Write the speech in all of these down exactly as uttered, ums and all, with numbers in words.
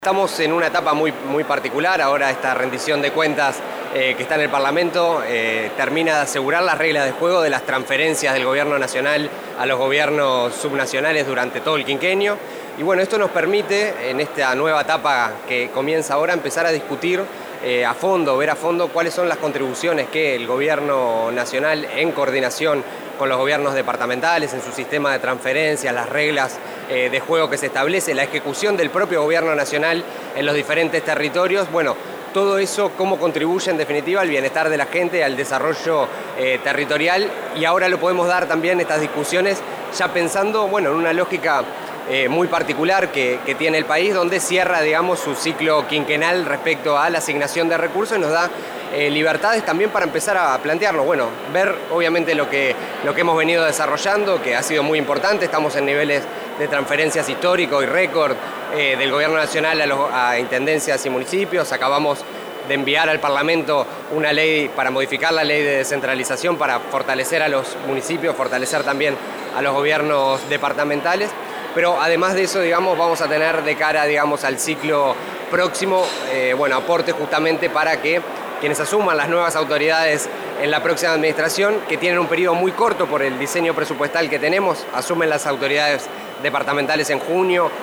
Estamos en una etapa muy, muy particular. Ahora esta rendición de cuentas eh, que está en el Parlamento eh, termina de asegurar las reglas de juego de las transferencias del gobierno nacional a los gobiernos subnacionales durante todo el quinquenio. Y bueno, esto nos permite en esta nueva etapa que comienza ahora empezar a discutir eh, a fondo, ver a fondo cuáles son las contribuciones que el gobierno nacional en coordinación con los gobiernos departamentales, en su sistema de transferencias, las reglas eh, de juego que se establece, la ejecución del propio gobierno nacional en los diferentes territorios. Bueno, todo eso cómo contribuye en definitiva al bienestar de la gente, al desarrollo eh, territorial, y ahora lo podemos dar también estas discusiones ya pensando, bueno, en una lógica eh, muy particular que, que tiene el país, donde cierra, digamos, su ciclo quinquenal respecto a la asignación de recursos y nos da Eh, libertades también para empezar a plantearlo. Bueno, ver obviamente lo que, lo que hemos venido desarrollando, que ha sido muy importante. Estamos en niveles de transferencias históricos y récord eh, del gobierno nacional a, los, a intendencias y municipios. Acabamos de enviar al Parlamento una ley para modificar la ley de descentralización, para fortalecer a los municipios, fortalecer también a los gobiernos departamentales. Pero además de eso, digamos, vamos a tener de cara, digamos, al ciclo próximo, eh, bueno, aporte justamente para que quienes asuman las nuevas autoridades en la próxima administración, que tienen un periodo muy corto por el diseño presupuestal que tenemos, asumen las autoridades departamentales en junio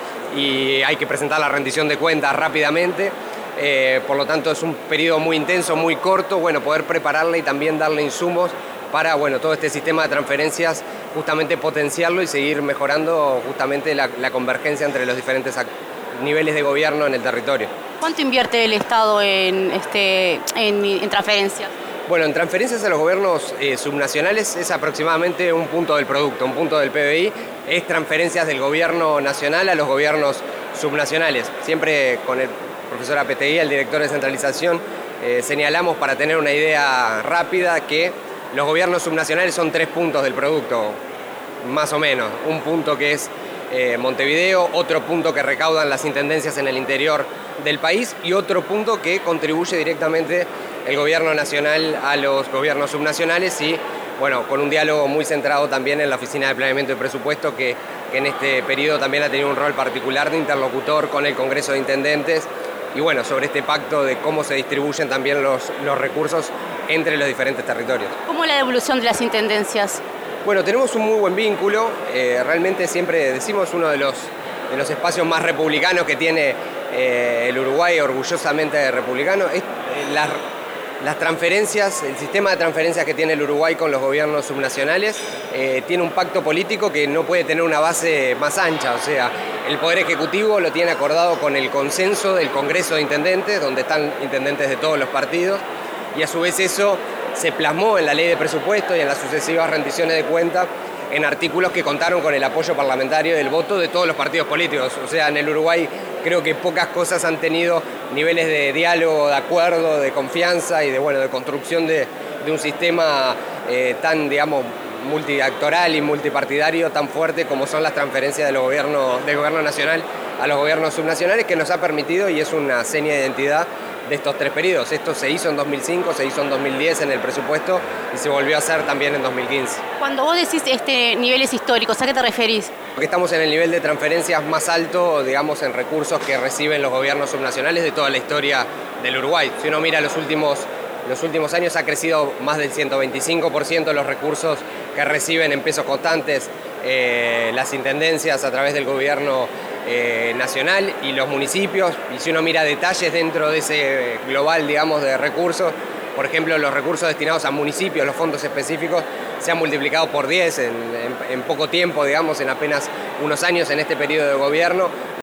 y hay que presentar la rendición de cuentas rápidamente, eh, por lo tanto es un periodo muy intenso, muy corto, bueno, poder prepararle y también darle insumos para, bueno, todo este sistema de transferencias, justamente potenciarlo y seguir mejorando justamente la, la convergencia entre los diferentes niveles de gobierno en el territorio. ¿Cuánto invierte el Estado en, este, en, en transferencias? Bueno, en transferencias a los gobiernos eh, subnacionales es aproximadamente un punto del producto, un punto del P B I, es transferencias del gobierno nacional a los gobiernos subnacionales. Siempre con el profesor Apetegui, el director de descentralización, eh, señalamos para tener una idea rápida que los gobiernos subnacionales son tres puntos del producto, más o menos. Un punto que es eh, Montevideo, otro punto que recaudan las intendencias en el interior del país y otro punto que contribuye directamente el gobierno nacional a los gobiernos subnacionales y, bueno, con un diálogo muy centrado también en la Oficina de Planeamiento y Presupuesto que, que en este periodo también ha tenido un rol particular de interlocutor con el Congreso de Intendentes y, bueno, sobre este pacto de cómo se distribuyen también los, los recursos entre los diferentes territorios. ¿Cómo es la devolución de las intendencias? Bueno, tenemos un muy buen vínculo, eh, realmente siempre decimos uno de los, de los espacios más republicanos que tiene eh, el Uruguay, orgullosamente republicano, es eh, las, las transferencias, el sistema de transferencias que tiene el Uruguay con los gobiernos subnacionales eh, tiene un pacto político que no puede tener una base más ancha, o sea, el Poder Ejecutivo lo tiene acordado con el consenso del Congreso de Intendentes, donde están intendentes de todos los partidos, y a su vez eso se plasmó en la ley de presupuesto y en las sucesivas rendiciones de cuentas en artículos que contaron con el apoyo parlamentario y el voto de todos los partidos políticos. O sea, en el Uruguay creo que pocas cosas han tenido niveles de diálogo, de acuerdo, de confianza y de, bueno, de construcción de, de un sistema eh, tan, digamos, multiactoral y multipartidario tan fuerte como son las transferencias de los gobiernos, del gobierno nacional a los gobiernos subnacionales, que nos ha permitido, y es una seña de identidad de estos tres periodos. Esto se hizo en dos mil cinco, se hizo en dos mil diez en el presupuesto y se volvió a hacer también en dos mil quince. Cuando vos decís este, niveles históricos, ¿a qué te referís? Porque estamos en el nivel de transferencias más alto, digamos, en recursos que reciben los gobiernos subnacionales de toda la historia del Uruguay. Si uno mira los últimos, los últimos años, ha crecido más del ciento veinticinco por ciento los recursos que reciben en pesos constantes eh, las intendencias a través del gobierno Eh, nacional y los municipios, y si uno mira detalles dentro de ese global, digamos, de recursos, por ejemplo, los recursos destinados a municipios, los fondos específicos, se han multiplicado por diez en, en, en poco tiempo, digamos, en apenas unos años en este periodo de gobierno.